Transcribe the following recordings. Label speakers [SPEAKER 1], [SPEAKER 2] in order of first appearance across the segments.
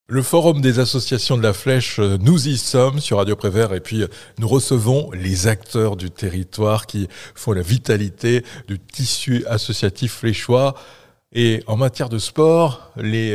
[SPEAKER 1] Le forum des associations de la Flèche, nous y sommes sur Radio Prévert et puis nous recevons les acteurs du territoire qui font la vitalité du tissu associatif fléchois. Et en matière de sport, les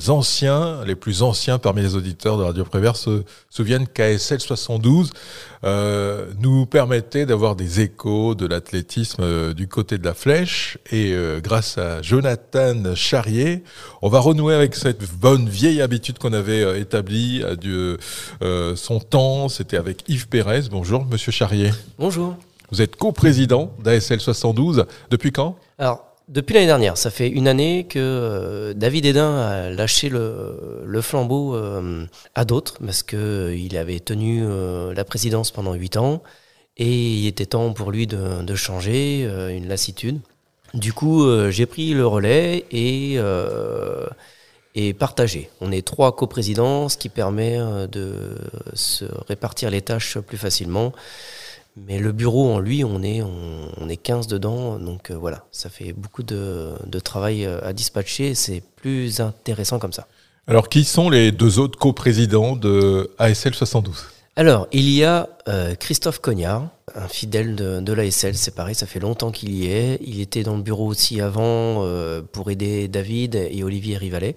[SPEAKER 1] plus anciens parmi les auditeurs de Radio Prévert se souviennent qu'ASL 72 nous permettait d'avoir des échos de l'athlétisme du côté de la Flèche. Et grâce à Jonathan Charrier, on va renouer avec cette bonne vieille habitude qu'on avait établie son temps. C'était avec Yves Pérez. Bonjour, monsieur Charrier.
[SPEAKER 2] Bonjour.
[SPEAKER 1] Vous êtes coprésident d'ASL 72. Depuis quand ?
[SPEAKER 2] Alors, depuis l'année dernière, ça fait une année que David Hédin a lâché le flambeau à d'autres parce qu'il avait tenu la présidence pendant 8 ans et il était temps pour lui de changer, une lassitude. Du coup, j'ai pris le relais et partagé. On est 3 coprésidents, ce qui permet de se répartir les tâches plus facilement. Mais le bureau en lui, on est 15 dedans, donc voilà, ça fait beaucoup de travail à dispatcher, et c'est plus intéressant comme ça.
[SPEAKER 1] Alors, qui sont les 2 autres coprésidents de ASL 72 ?
[SPEAKER 2] Alors, il y a Christophe Cognard, un fidèle de l'ASL, c'est pareil, ça fait longtemps qu'il y est. Il était dans le bureau aussi avant pour aider David et Olivier Rivalet.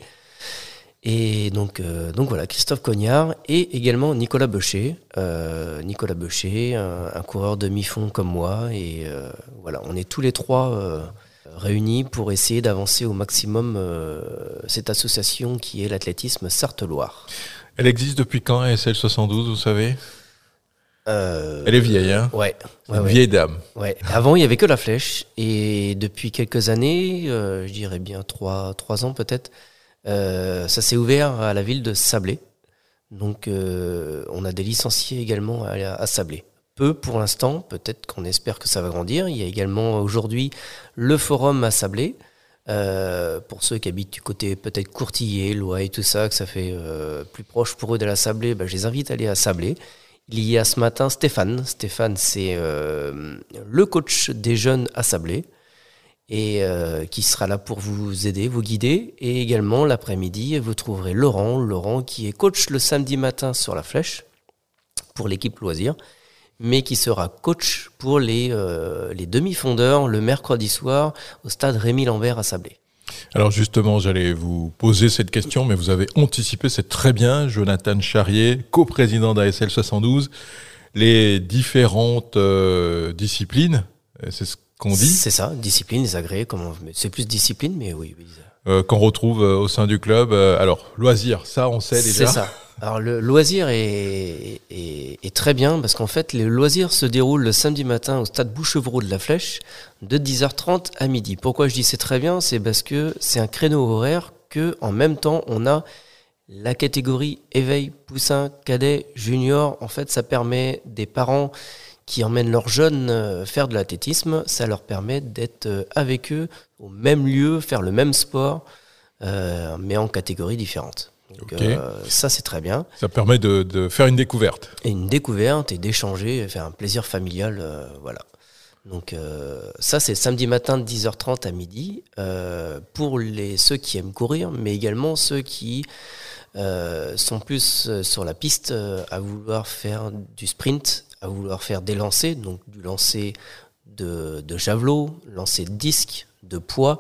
[SPEAKER 2] Et donc voilà, Christophe Cognard et également Nicolas Beucher. Nicolas Beucher, un coureur demi-fond comme moi. Et voilà, on est tous les 3 réunis pour essayer d'avancer au maximum cette association qui est l'athlétisme Sarthe-Loire.
[SPEAKER 1] Elle existe depuis quand, ASL 72, vous savez ? Elle est vieille, hein ?
[SPEAKER 2] Ouais.
[SPEAKER 1] Une vieille dame.
[SPEAKER 2] Ouais. Avant, il n'y avait que la Flèche. Et depuis quelques années, je dirais bien 3 ans peut-être, ça s'est ouvert à la ville de Sablé. Donc on a des licenciés également à Sablé. Peu pour l'instant, peut-être qu'on espère que ça va grandir. Il y a également aujourd'hui le forum à Sablé. Pour ceux qui habitent du côté peut-être Courtillé, Loye et tout ça, que ça fait plus proche pour eux de la Sablé, je les invite à aller à Sablé. Il y a ce matin Stéphane. Stéphane, c'est le coach des jeunes à Sablé. Et qui sera là pour vous aider, vous guider. Et également, l'après-midi, vous trouverez Laurent qui est coach le samedi matin sur la Flèche, pour l'équipe loisir, mais qui sera coach pour les demi-fondeurs le mercredi soir au stade Rémy Lambert à Sablé.
[SPEAKER 1] Alors justement, j'allais vous poser cette question, mais vous avez anticipé, c'est très bien. Jonathan Charrier, coprésident d'ASL 72, les différentes disciplines, c'est ce qu'on dit ?
[SPEAKER 2] C'est ça, discipline, les agrès, c'est plus discipline, mais oui.
[SPEAKER 1] Qu'on retrouve au sein du club. Alors, loisir, ça on sait déjà.
[SPEAKER 2] C'est ça. Alors le loisir est très bien parce qu'en fait, le loisir se déroule le samedi matin au stade Bouchevreau de la Flèche de 10h30 à midi. Pourquoi je dis c'est très bien ? C'est parce que c'est un créneau horaire que en même temps, on a la catégorie éveil, poussin, cadet, junior. En fait, ça permet des parents qui emmènent leurs jeunes faire de l'athlétisme, ça leur permet d'être avec eux au même lieu, faire le même sport, mais en catégories différentes. Donc,
[SPEAKER 1] okay.
[SPEAKER 2] Ça, c'est très bien.
[SPEAKER 1] Ça permet de faire une découverte.
[SPEAKER 2] Et une découverte et d'échanger, faire un plaisir familial, voilà. Donc ça, c'est samedi matin de 10h30 à midi, pour ceux qui aiment courir, mais également ceux qui sont plus sur la piste à vouloir faire du sprint, à vouloir faire des lancers, donc du lancer de javelot, lancer de disque, de poids,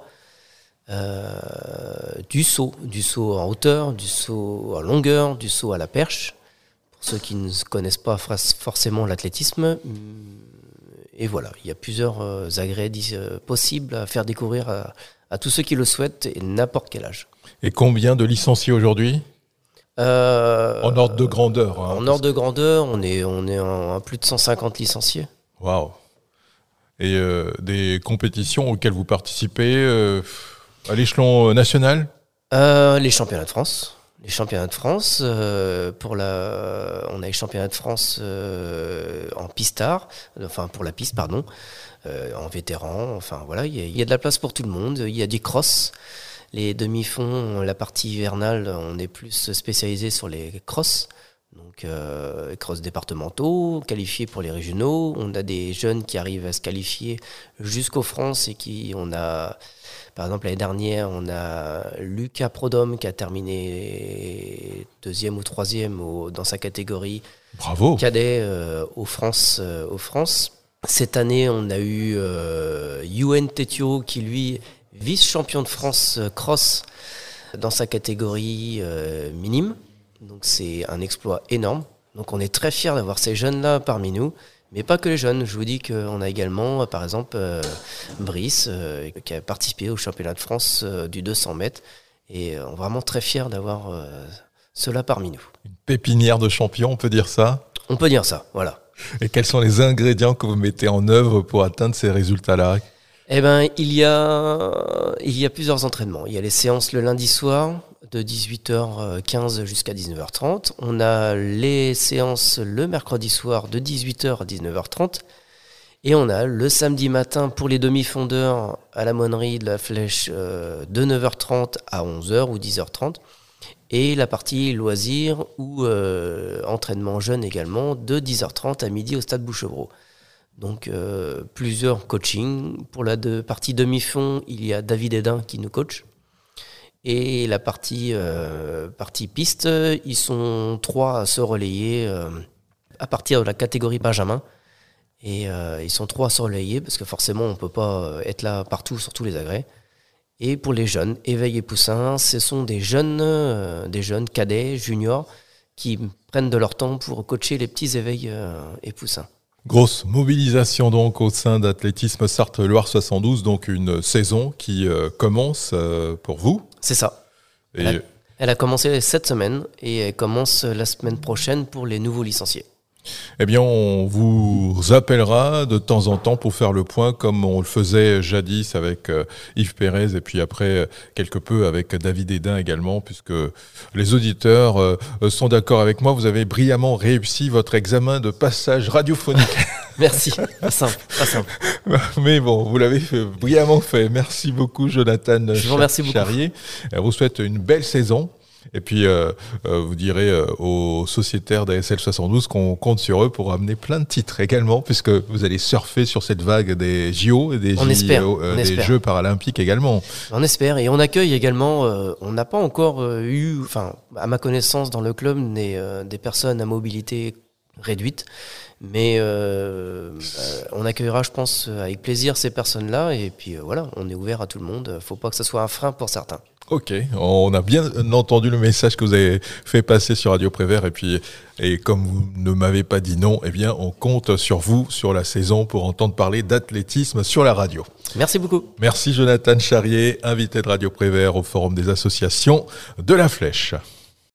[SPEAKER 2] du saut en hauteur, du saut en longueur, du saut à la perche, pour ceux qui ne connaissent pas forcément l'athlétisme. Et voilà, il y a plusieurs agrès possibles à faire découvrir à tous ceux qui le souhaitent et n'importe quel âge.
[SPEAKER 1] Et combien de licenciés aujourd'hui ? En ordre de grandeur.
[SPEAKER 2] En ordre de grandeur, on est à plus de 150 licenciés.
[SPEAKER 1] Waouh. Et des compétitions auxquelles vous participez à l'échelon national ?
[SPEAKER 2] Les championnats de France. Les championnats de France, on a les championnats de France en pistard, enfin pour la piste, pardon, en vétéran, enfin voilà, il y a de la place pour tout le monde, il y a des crosses. Les demi-fonds, la partie hivernale, on est plus spécialisé sur les crosses. Donc, crosses départementaux, qualifiés pour les régionaux. On a des jeunes qui arrivent à se qualifier jusqu'aux France et par exemple, l'année dernière, on a Lucas Prodhomme qui a terminé 2e ou 3e dans sa catégorie.
[SPEAKER 1] Bravo.
[SPEAKER 2] Cadet aux France. Cette année, on a eu Yuen Tetio qui, lui, vice-champion de France cross dans sa catégorie minime. Donc c'est un exploit énorme. Donc on est très fiers d'avoir ces jeunes-là parmi nous. Mais pas que les jeunes. Je vous dis qu'on a également, par exemple, Brice qui a participé au championnat de France du 200 mètres. Et on est vraiment très fiers d'avoir ceux-là parmi nous.
[SPEAKER 1] Une pépinière de champions, on peut dire ça ?
[SPEAKER 2] On peut dire ça, voilà.
[SPEAKER 1] Et quels sont les ingrédients que vous mettez en œuvre pour atteindre ces résultats-là ?
[SPEAKER 2] Eh ben, il y a plusieurs entraînements. Il y a les séances le lundi soir de 18h15 jusqu'à 19h30. On a les séances le mercredi soir de 18h à 19h30. Et on a le samedi matin pour les demi-fondeurs à la monnerie de la Flèche de 9h30 à 11h ou 10h30. Et la partie loisirs ou entraînement jeune également de 10h30 à midi au stade Bouchereau. Donc plusieurs coachings. Pour la partie demi-fond, il y a David Hédin qui nous coach. Et la partie piste, ils sont 3 à se relayer à partir de la catégorie Benjamin. Et ils sont 3 à se relayer parce que forcément on ne peut pas être là partout sur tous les agrès. Et pour les jeunes, Éveil et Poussin, ce sont des jeunes cadets, juniors, qui prennent de leur temps pour coacher les petits Éveil et Poussins.
[SPEAKER 1] Grosse mobilisation donc au sein d'Athlétisme Sarthe-Loire 72, donc une saison qui commence pour vous.
[SPEAKER 2] C'est ça. Elle a commencé cette semaine et elle commence la semaine prochaine pour les nouveaux licenciés.
[SPEAKER 1] Eh bien, on vous appellera de temps en temps pour faire le point, comme on le faisait jadis avec Yves Pérez et puis après quelque peu avec David Hédin également, puisque les auditeurs sont d'accord avec moi. Vous avez brillamment réussi votre examen de passage radiophonique.
[SPEAKER 2] Merci, pas simple.
[SPEAKER 1] Mais bon, vous l'avez brillamment fait. Merci beaucoup, Jonathan Charrier. Je vous souhaite une belle saison. Et puis, vous direz aux sociétaires d'ASL 72 qu'on compte sur eux pour amener plein de titres également, puisque vous allez surfer sur cette vague des JO et des des Jeux paralympiques également.
[SPEAKER 2] On espère. Et on accueille également, on n'a pas encore eu, à ma connaissance, dans le club, des personnes à mobilité réduite. Mais on accueillera, je pense, avec plaisir ces personnes-là. Et puis voilà, on est ouvert à tout le monde. Il ne faut pas que ce soit un frein pour certains.
[SPEAKER 1] Ok, on a bien entendu le message que vous avez fait passer sur Radio Prévert et comme vous ne m'avez pas dit non, eh bien on compte sur vous sur la saison pour entendre parler d'athlétisme sur la radio.
[SPEAKER 2] Merci beaucoup.
[SPEAKER 1] Merci Jonathan Charrier, invité de Radio Prévert au Forum des associations de la Flèche.